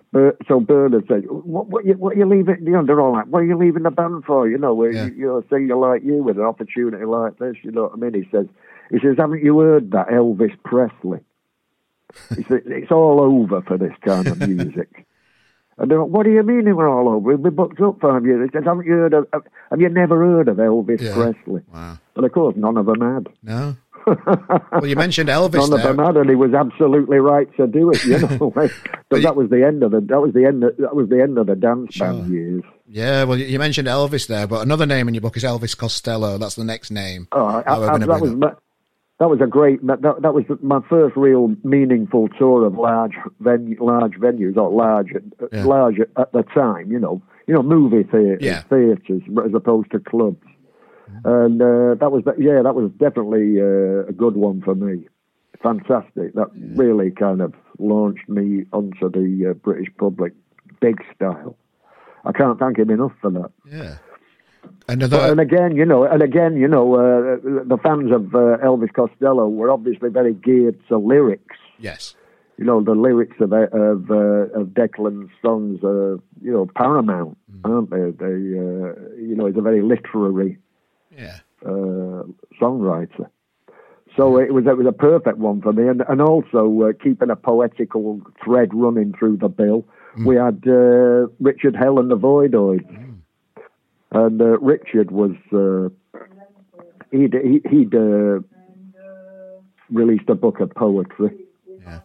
Ber- so Bernard said, what, what, you, what are you leaving, you know, they're all like, what are you leaving the band for, you know, Yeah. you, you're a singer like you with an opportunity like this, you know what I mean? He says, he says, haven't you heard that Elvis Presley? He said, it's all over for this kind of music. And they're like, what do you mean we're all over? We've been booked up five years. He says, haven't you heard of, have you never heard of Elvis Yeah. Presley? Wow. But of course, none of them had. No. Well, you mentioned Elvis None there. of them had, and he was absolutely right to do it. You know, but you- that was the end of the that was the end of, that was the end of the dance Sure. band years. Yeah, well, you mentioned Elvis there, but another name in your book is Elvis Costello. That's the next name. Oh, I, that we're I, gonna that bring was up. my, that was a great that, that was my first real meaningful tour of large venue, large venues or large Yeah. large at, at the time. You know, you know, movie theaters, Yeah. theaters as opposed to clubs. And uh, that was yeah, that was definitely uh, a good one for me. Fantastic. That really kind of launched me onto the uh, British public, big style. I can't thank him enough for that. Yeah. Another. But, and again, you know, and again, you know, uh, the fans of uh, Elvis Costello were obviously very geared to lyrics. yes. You know, the lyrics of of, uh, of Declan's songs are, you know, paramount, aren't they? They, uh, you know, he's a very literary Yeah. uh, songwriter. So it was it was a perfect one for me, and and also uh, keeping a poetical thread running through the bill. Mm. We had uh, Richard Hell and the Voidoids, mm. and uh, Richard was uh, he'd he, he'd uh, released a book of poetry. Yeah.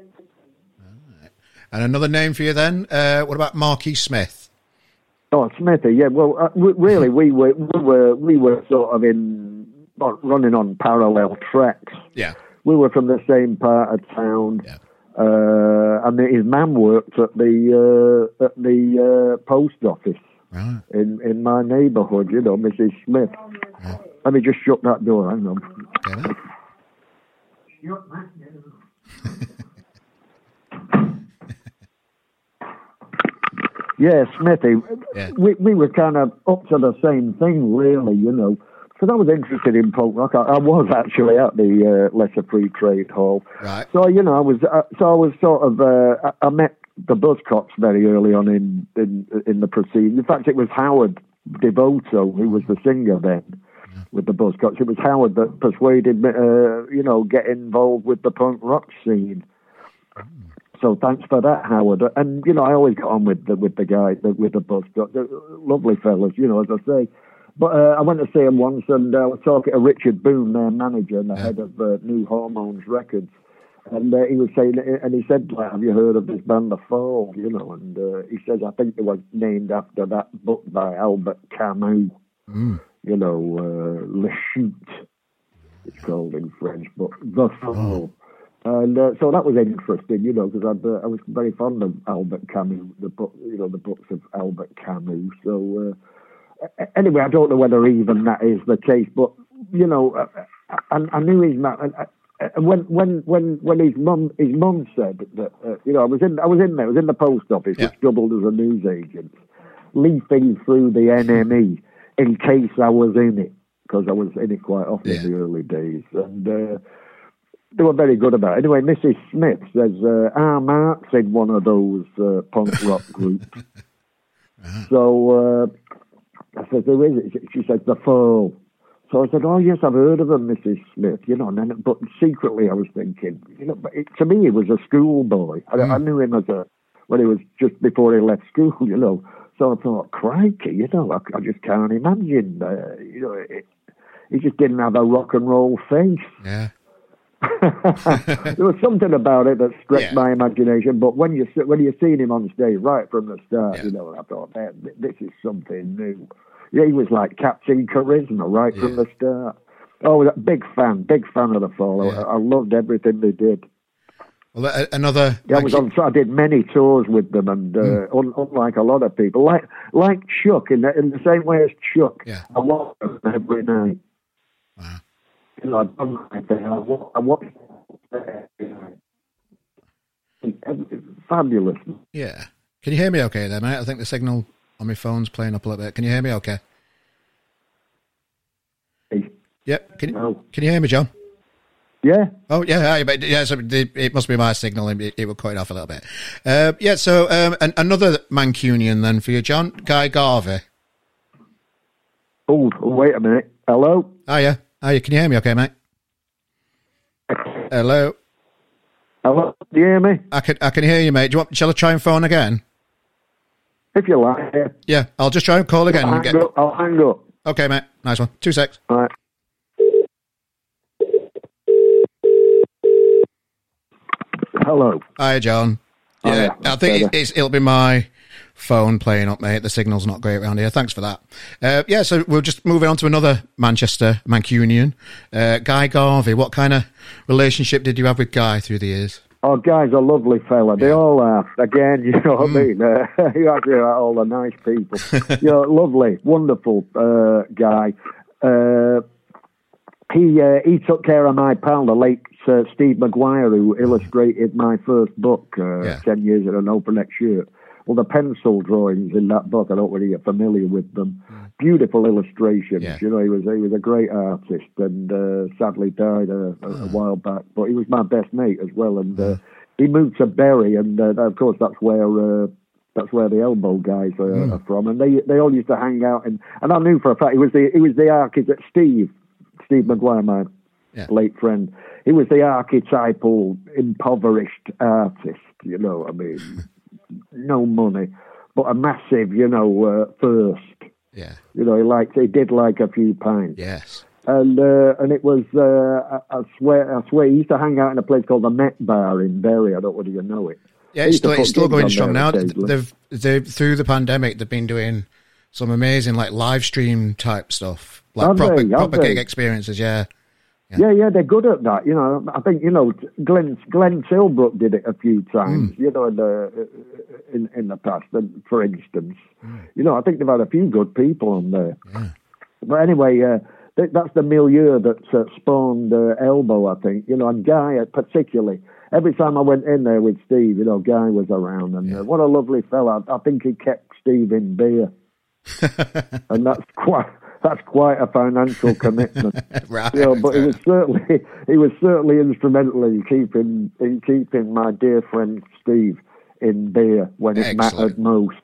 All right. And another name for you then? Uh, what about Marquis Smith? Oh, Smithy, yeah. Well, uh, w- really, we were we were we were sort of in uh, running on parallel tracks. Yeah. We were from the same part of town, Yeah. uh, and his mum worked at the uh, at the uh, post office Right. in, in my neighbourhood. You know, Missus Smith. Yeah. Let me just shut that door. Hang on. Okay, then. Shut that door. Yeah, Smithy. Yeah. We we were kind of up to the same thing, really, you know. Because I was interested in folk rock. I, I was actually at the uh, Lesser Free Trade Hall. Right. So you know, I was uh, so I was sort of uh, I, I met the Buzzcocks very early on in in in the proceedings. In fact, it was Howard Devoto who was the singer then yeah. with the Buzzcocks. It was Howard that persuaded me, uh, you know, get involved with the punk rock scene. Mm. So thanks for that, Howard. And you know, I always got on with the with the guy the, with the Buzzcocks. They're lovely fellas, you know, as I say. But uh, I went to see him once, and uh, I was talking to Richard Boone, their manager and the yeah. head of uh, New Hormones Records, and uh, he was saying, and he said, like, "Have you heard of this band, The Fall?" You know, and uh, he says, "I think they were named after that book by Albert Camus." Mm. You know, uh, Le Chute, it's called in French, but The Fall. Oh. And uh, so that was interesting, you know, because uh, I was very fond of Albert Camus, the book, you know, the books of Albert Camus. So uh, anyway, I don't know whether even that is the case, but you know, I, I knew his mum. And when when when when his mum his mum said that, uh, you know, I was in I was in there, I was in the post office, yeah. which doubled as a newsagent, leafing through the N M E in case I was in it, because I was in it quite often yeah. in the early days, and. Uh, They were very good about it. Anyway, Missus Smith says, uh, ah, Mark's in one of those uh, punk rock groups. uh-huh. So uh, I said, who is it? She said, The Fall. So I said, oh, yes, I've heard of them, Missus Smith. You know, and then, but secretly I was thinking, you know, but it, to me he was a schoolboy. I, mm. I knew him as a, when he was just before he left school, you know. So I thought, crikey, you know, I, I just can't imagine. Uh, you know, it, he just didn't have a rock and roll face. Yeah. There was something about it that stretched yeah. my imagination, but when you when you're seeing him on stage right from the start, yeah. you know, I thought, man, this is something new. Yeah, he was like Captain Charisma right yeah. from the start. Oh, big fan, big fan of The Fall. Yeah. I, I loved everything they did. Well, uh, another. Yeah, I was on. I did many tours with them, and uh, mm. un, unlike a lot of people, like like Chuck, in the, in the same way as Chuck, yeah. I watched them every night. Wow. You know, I don't like that. I watch, I watch fabulous. Yeah. Can you hear me okay there, mate? I think the signal on my phone's playing up a little bit. Can you hear me okay? Hey. Yep. Can you, no. can you hear me, John? Yeah. Oh, yeah, but yeah, so it, it must be my signal. It, it will cut it off a little bit. Uh, yeah, so um, an, another Mancunian then for you, John, Guy Garvey. Oh, wait a minute. Hello? Oh, yeah. Oh, yeah. Can you hear me okay, mate? Hello? Hello? Do you hear me? I can I can hear you, mate. Do you want, shall I try and phone again? If you like. Yeah, Yeah, I'll just try and call again. I'll and hang get... up. I'll hang up. Okay, mate. Nice one. Two secs. All right. Hello. Hi, John. Oh, Yeah, yeah, I think better. it's, it'll be my phone playing up, mate. The signal's not great around here. Thanks for that. Uh, yeah, so we'll just moving on to another Manchester Mancunian, uh, Guy Garvey. What kind of relationship did you have with Guy through the years? Oh, Guy's a lovely fella. They all are. Again, you know what I mean? Uh, you have to all the nice people. You know, lovely, wonderful uh, guy. Uh, he uh, he took care of my pal, the late uh, Steve Maguire, who illustrated my first book uh, Yeah. ten years ago, An Open Neck Shirt. Well, the pencil drawings in that book, I don't really get familiar with them. Beautiful illustrations. Yeah. You know, he was he was a great artist, and uh, sadly died a, a, a while back. But he was my best mate as well, and uh, he moved to Bury, and uh, of course that's where uh, that's where the Elbow guys are, Mm. are from. And they they all used to hang out, and and I knew for a fact he was the he was the architect. Steve Steve Maguire, my Yeah. late friend. He was the archetypal impoverished artist. You know, I mean, no money, but a massive, you know, uh, thirst. Yeah. You know, he liked, he did like a few pints. Yes. And uh, and it was, uh, I, I swear, I swear, he used to hang out in a place called the Met Bar in Bury. I don't know whether you know it. Yeah, They it's used to still, it's put still gigs going on strong there now. occasionally. They've, they've, through the pandemic, they've been doing some amazing, like, live stream type stuff. Like, Have proper, they? Have proper they? gig experiences, yeah. Yeah, yeah, they're good at that. You know, I think you know Glenn Glenn Tilbrook did it a few times. Mm. You know, in the in in the past, and for instance, you know, I think they've had a few good people on there. Yeah. But anyway, uh, th- that's the milieu that uh, spawned uh, Elbow. I think you know, and Guy uh, particularly. Every time I went in there with Steve, you know, Guy was around, and Yeah. uh, what a lovely fella. I, I think he kept Steve in beer, and that's quite. That's quite a financial commitment. Right. You know, but he was certainly he was certainly instrumental in keeping in keeping my dear friend Steve in beer when it Excellent. mattered most.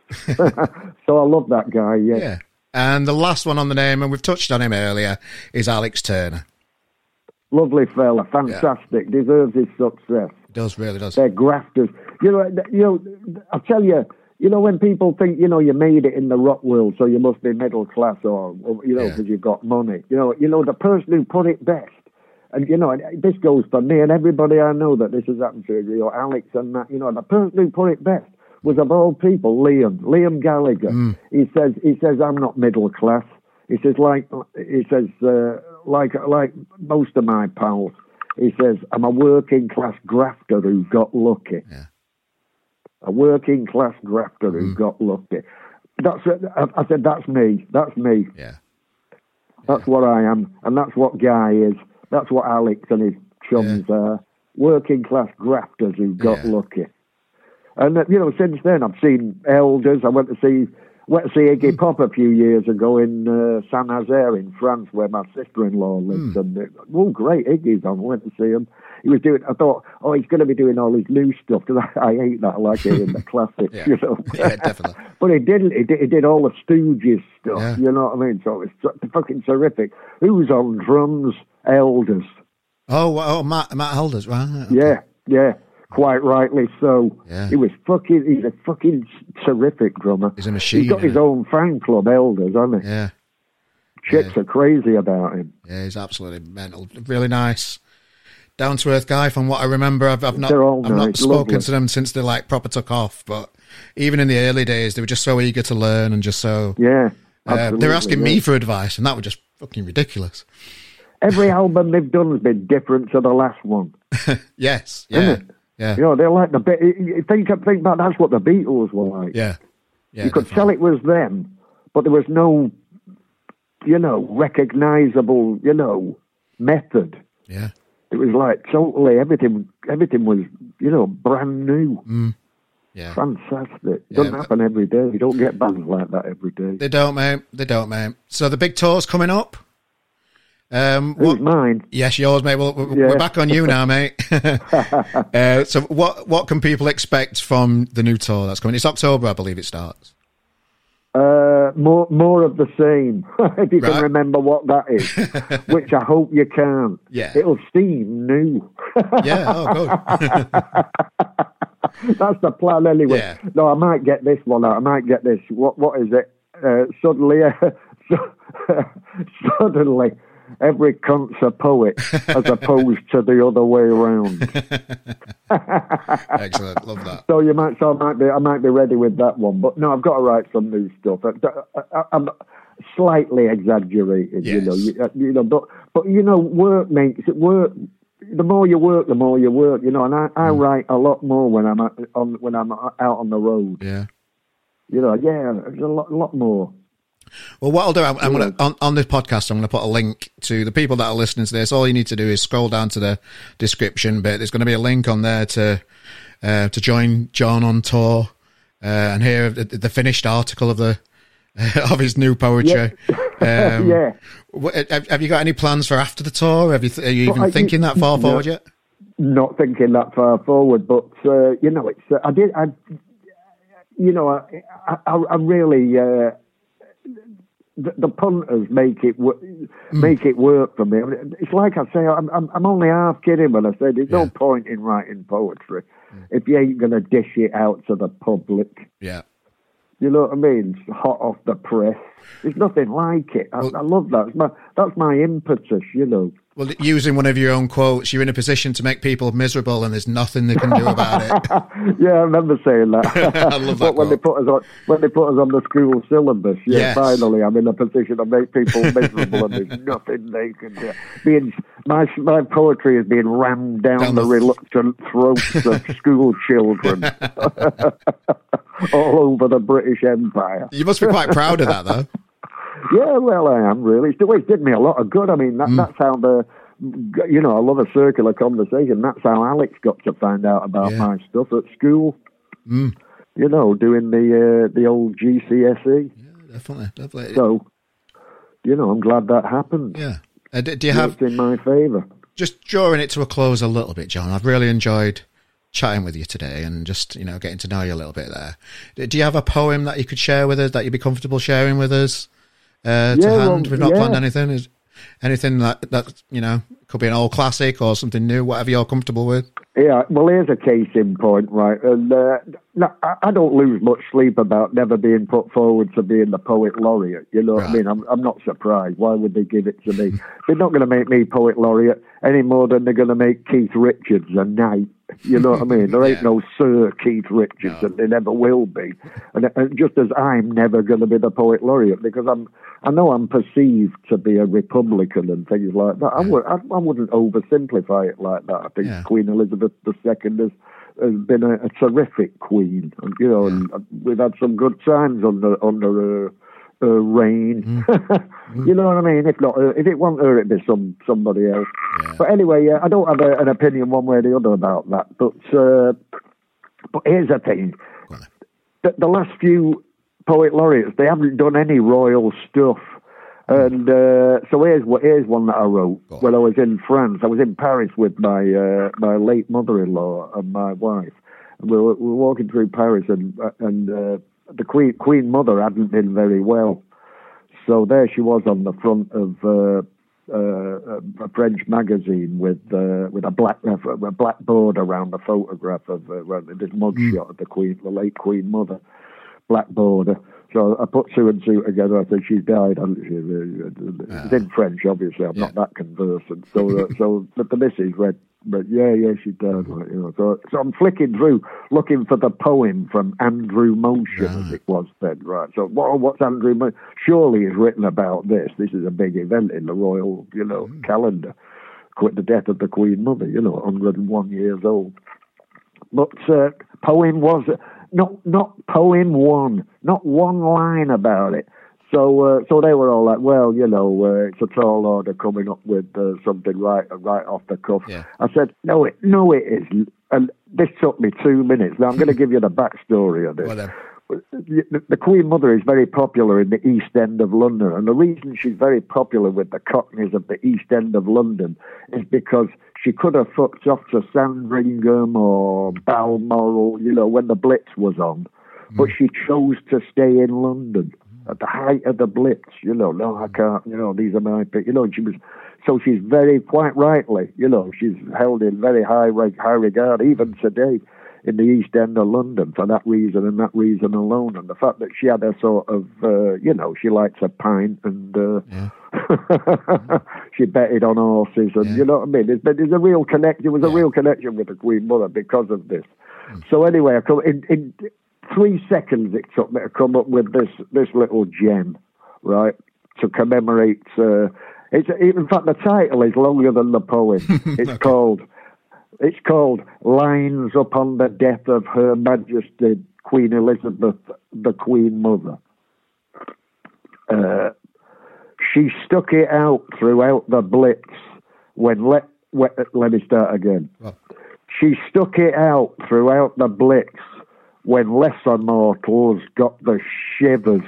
So I love that guy. Yeah. Yeah. And the last one on the name, and we've touched on him earlier, is Alex Turner. Lovely fella, fantastic, deserves his success. Does, really does. They're grafters. You know, you know. I tell you. You know, when people think, you know, you made it in the rock world, so you must be middle class, or, or you know, Yeah. because you've got money. You know, you know, the person who put it best, and you know, and this goes for me and everybody I know that this has happened to, you know, Alex and that. You know, the person who put it best was, of all people, Liam, Liam Gallagher. Mm. He says, he says, I'm not middle class. He says, like, he says, uh, like, like most of my pals. He says, I'm a working class grafter who got lucky. Yeah. A working class grafter who Mm. got lucky. That's I, I said, that's me. That's me. Yeah. That's what I am, and that's what Guy is. That's what Alex and his chums are. Working class grafters who got Yeah. lucky. And uh, you know, since then I've seen elders. I went to see went to see Iggy Pop a few years ago in uh, Saint Nazaire in France, where my sister-in-law lives. And uh, oh, great, Iggy's on. I went to see him. He was doing. I thought, oh, he's going to be doing all his new stuff because I, I hate that. I like it in the classics, Yeah. you know. Yeah, definitely. But he didn't. He did, he did all the Stooges stuff. Yeah. You know what I mean? So it was t- fucking terrific. Who's on drums? Elders. Oh, oh, Matt, Matt Helders, right? Okay. Yeah, yeah. Quite rightly so. Yeah. He was fucking. He's a fucking terrific drummer. He's a machine. He's got his isn't own fan club, Elders, hasn't he? he? Yeah. Chicks Yeah. are crazy about him. Yeah, he's absolutely mental. Really nice, down to earth guy. From what I remember, I've, I've not, They're all I've not nice, spoken lovely. to them since they like proper took off. But even in the early days, they were just so eager to learn and just so. Yeah. Uh, they absolutely, were asking yeah. me for advice, and that was just fucking ridiculous. Every album they've done has been different to the last one. Yes, yeah, Isn't it? yeah, You know, they're like the Be- you think think about that's what the Beatles were like. yeah, yeah. you could definitely. tell it was them, but there was no, you know, recognizable, you know, method. Yeah, It was like totally everything. Everything was, you know, brand new, yeah. fantastic. Doesn't Yeah, happen every day. You don't get bands like that every day. They don't, mate. They don't, mate. So the big tour's coming up. Um, Who's what, mine? yes, yours, mate. Well, we're, Yeah. we're back on you now, mate. uh, so, what what can people expect from the new tour that's coming? It's October, I believe it starts. Uh, more more of the same, if you Right. can remember what that is, which I hope you can. Yeah. It'll seem new. Yeah. Oh, good. That's the plan anyway. Yeah. No, I might get this one out. I might get this. What What is it? Uh, suddenly, suddenly, every cunt's a poet, as opposed to the other way around. Excellent. Love that. So you might, so I might be, I might be ready with that one. But no, I've got to write some new stuff. I, I, I'm slightly exaggerated, you Yes. know. You, you know, but but you know, work makes it work. The more you work, the more you work, you know. And I, I Mm. write a lot more when I'm out on when I'm out on the road. Yeah. You know, yeah, there's a lot, lot more. Well, what I'll do, I'm, I'm going to on, on this podcast, I'm going to put a link to the people that are listening to this. All you need to do is scroll down to the description bit. There's going to be a link on there to uh, to join John on tour uh, and hear the, the finished article of the of his new poetry. Yeah. Um, Yeah. wh- Have, have you got any plans for after the tour? Have you th- are you Well, even I- thinking that far no. forward yet? Not thinking that far forward, but uh, you know, it's. Uh, I did. I, you know, I, I, I really. Uh, the, the punters make it wo- make it work for me. I mean, it's like I say, I'm, I'm I'm only half kidding when I say there's Yeah. no point in writing poetry if you ain't going to dish it out to the public. Yeah. You know what I mean? It's hot off the press. There's nothing like it. I, Well- I love that. It's my, that's my impetus, you know. Well, using one of your own quotes, you're in a position to make people miserable, and there's nothing they can do about it. Yeah, I remember saying that. I love that But when they quote. put us on, when they put us on the school syllabus, yeah, Yes. finally, I'm in a position to make people miserable, and there's nothing they can do. Being my my poetry is being rammed down, Down the, the- reluctant throats of school children all over the British Empire. You must be quite proud of that, though. Yeah, well, I am really. It's always did me a lot of good. I mean, that, Mm. that's how the, you know, I love a circular conversation. That's how Alex got to find out about Yeah. my stuff at school. Mm. You know, doing the uh, the old G C S E. Yeah, definitely, definitely. So, you know, I'm glad that happened. Yeah. Uh, do, do you have, Worked in my favour. just drawing it to a close a little bit, John, I've really enjoyed chatting with you today and just, you know, getting to know you a little bit there. Do you have a poem that you could share with us, that you'd be comfortable sharing with us uh, to Yeah, hand? well, We've not yeah. planned anything. Is anything that, that, you know, could be an old classic or something new, whatever you're comfortable with? Yeah, well, here's a case in point, right? And uh, no, I, I don't lose much sleep about never being put forward to being the poet laureate. You know what I Right. mean? I'm, I'm not surprised. Why would they give it to me? They're not going to make me poet laureate any more than they're going to make Keith Richards a knight. You know what I mean? There ain't Yeah. no Sir Keith Richards, No. and they never will be. And, and just as I'm never going to be the poet laureate, because I'm, I know I'm perceived to be a Republican and things like that. I, would, I, I wouldn't oversimplify it like that. I think Yeah. Queen Elizabeth the Second has, has been a, a terrific queen, and, you know, and we've had some good times under under her, her reign. You know what I mean? If not, her, if it wasn't her, it'd be some somebody else. Yeah. But anyway, yeah, I don't have a, an opinion one way or the other about that. But uh, but here's the thing: Well, the, the last few poet laureates, they haven't done any royal stuff. And uh, so here's what here's one that I wrote Go on. when I was in France. I was in Paris with my uh, my late mother-in-law and my wife. And we were, we were walking through Paris, and and uh, the Queen Queen Mother hadn't been very well. So there she was on the front of uh, uh, a French magazine with uh, with a black a black board around the photograph of uh, well, this mugshot of the Queen, the late Queen Mother, black border. So I put two and two together. I said, she's died, hasn't she? It's in French, obviously. I'm Yeah. not that conversant. So, uh, so but the missus read, but yeah, yeah, she died. Like, you know. So, so I'm flicking through, looking for the poem from Andrew Motion, as Right. it was then, right? So, what, what's Andrew Motion? Surely he's written about this. This is a big event in the royal, you know, Mm. calendar. Quit the death of the Queen Mother, you know, one hundred and one years old. But uh, poem was not not poem one, not one line about it. So uh, so they were all like, well, you know, uh, it's a tall order coming up with uh, something right right off the cuff. Yeah. I said, no, it no, it isn't. And this took me two minutes. Now I'm going to give you the backstory of this. Well then. the, the Queen Mother is very popular in the East End of London, and the reason she's very popular with the Cockneys of the East End of London is because she could have fucked off to Sandringham or Balmoral, you know, when the Blitz was on, mm. but she chose to stay in London at the height of the Blitz. You know, no, I can't. You know, these are my pick. You know, she was. So she's very, quite rightly, you know, she's held in very high high regard even today in the East End of London for that reason and that reason alone. And the fact that she had a sort of, uh, you know, she likes a pint and uh, yeah. she betted on horses and, yeah. you know what I mean? There's, there's a real connect. There was a yeah. real connection with the Queen Mother because of this. Mm. So anyway, I come, in, in three seconds it took me to come up with this, this little gem, right, to commemorate... Uh, It's, in fact, the title is longer than the poem. It's okay. called It's called Lines Upon the Death of Her Majesty Queen Elizabeth, the Queen Mother. Uh, she stuck it out throughout the Blitz when let let, let me start again. Oh. She stuck it out throughout the Blitz when lesser mortals got the shivers.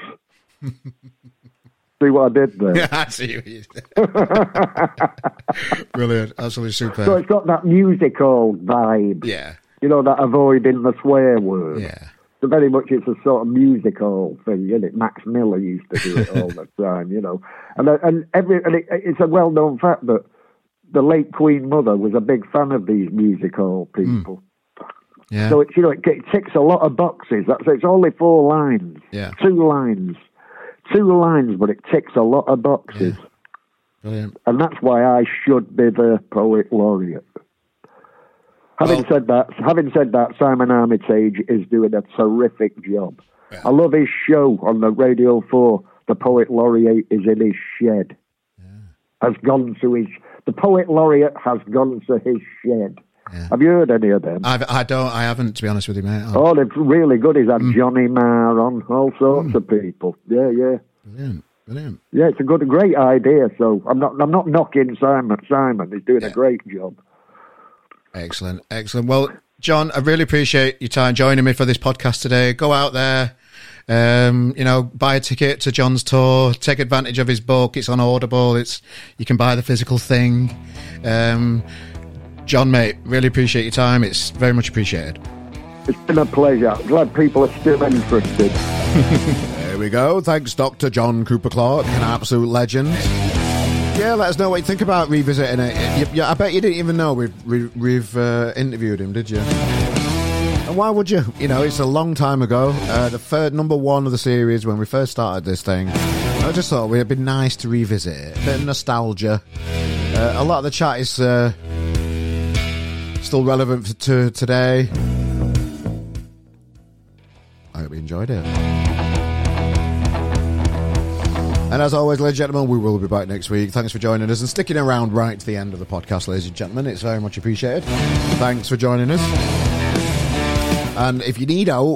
See what I did there? Yeah, I see what you did. Brilliant. Absolutely super. So it's got that musical vibe. Yeah. You know, that avoiding the swear word. Yeah. So very much it's a sort of musical thing, isn't it? Max Miller used to do it all the time, you know. And and every and it, it's a well-known fact that the late Queen Mother was a big fan of these musical people. Mm. Yeah. So, it's, you know, it, it ticks a lot of boxes. That's, it's only four lines. Yeah. Two lines. Two lines, but it ticks a lot of boxes. Yeah. Brilliant. And that's why I should be the Poet Laureate. Having well, said that, having said that, Simon Armitage is doing a terrific job. Yeah. I love his show on the Radio four. The Poet Laureate is in his shed. Yeah. Has gone to his. The Poet Laureate has gone to his shed. Yeah. Have you heard any of them? I've, I don't. I haven't, to be honest with you, mate. I've... Oh, they're really good. He's had mm. Johnny Marr on, all sorts mm. of people. Yeah, yeah. Brilliant, brilliant. Yeah, it's a good, a great idea. So I'm not, I'm not knocking Simon. Simon, he's doing yeah. a great job. Excellent, excellent. Well, John, I really appreciate your time joining me for this podcast today. Go out there, um, you know, buy a ticket to John's tour. Take advantage of his book. It's on Audible. It's you can buy the physical thing. Um, John, mate, really appreciate your time. It's very much appreciated. It's been a pleasure. I'm glad people are still interested. There we go. Thanks, Doctor John Cooper Clarke, an absolute legend. Yeah, let us know what you think about revisiting it. You, you, I bet you didn't even know we've, we, we've uh, interviewed him, did you? And why would you? You know, it's a long time ago. Uh, the third number one of the series when we first started this thing. I just thought it'd be nice to revisit it. A bit of nostalgia. Uh, a lot of the chat is uh, still relevant to today. I hope you enjoyed it. And as always, ladies and gentlemen, we will be back next week. Thanks for joining us and sticking around right to the end of the podcast, ladies and gentlemen. It's very much appreciated. Thanks for joining us. And if you need out,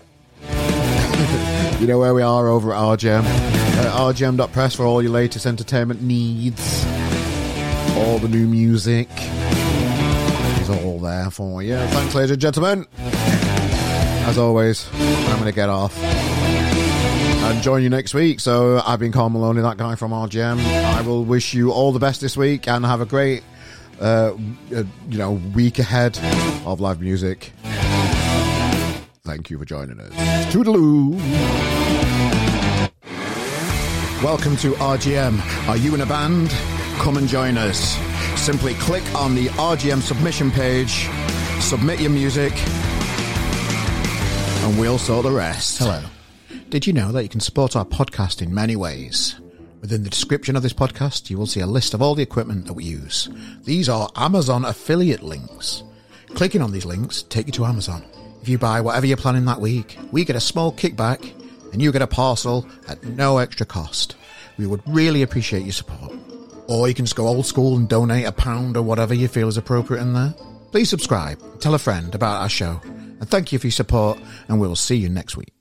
you know where we are over at R G M. Uh, R G M dot press for all your latest entertainment needs. All the new music is all there for you. Thanks, ladies and gentlemen. As always, I'm going to get off and join you next week. So I've been Carl Maloney, that guy from R G M. I will wish you all the best this week and have a great, uh, uh, you know, week ahead of live music. Thank you for joining us. Toodaloo. Welcome to R G M. Are you in a band? Come and join us. Simply click on the R G M submission page, submit your music, and we'll sort the rest. Hello. Did you know that you can support our podcast in many ways? Within the description of this podcast, you will see a list of all the equipment that we use. These are Amazon affiliate links. Clicking on these links take you to Amazon. If you buy whatever you're planning that week, we get a small kickback and you get a parcel at no extra cost. We would really appreciate your support. Or you can just go old school and donate a pound or whatever you feel is appropriate in there. Please subscribe, tell a friend about our show, and thank you for your support, and we'll see you next week.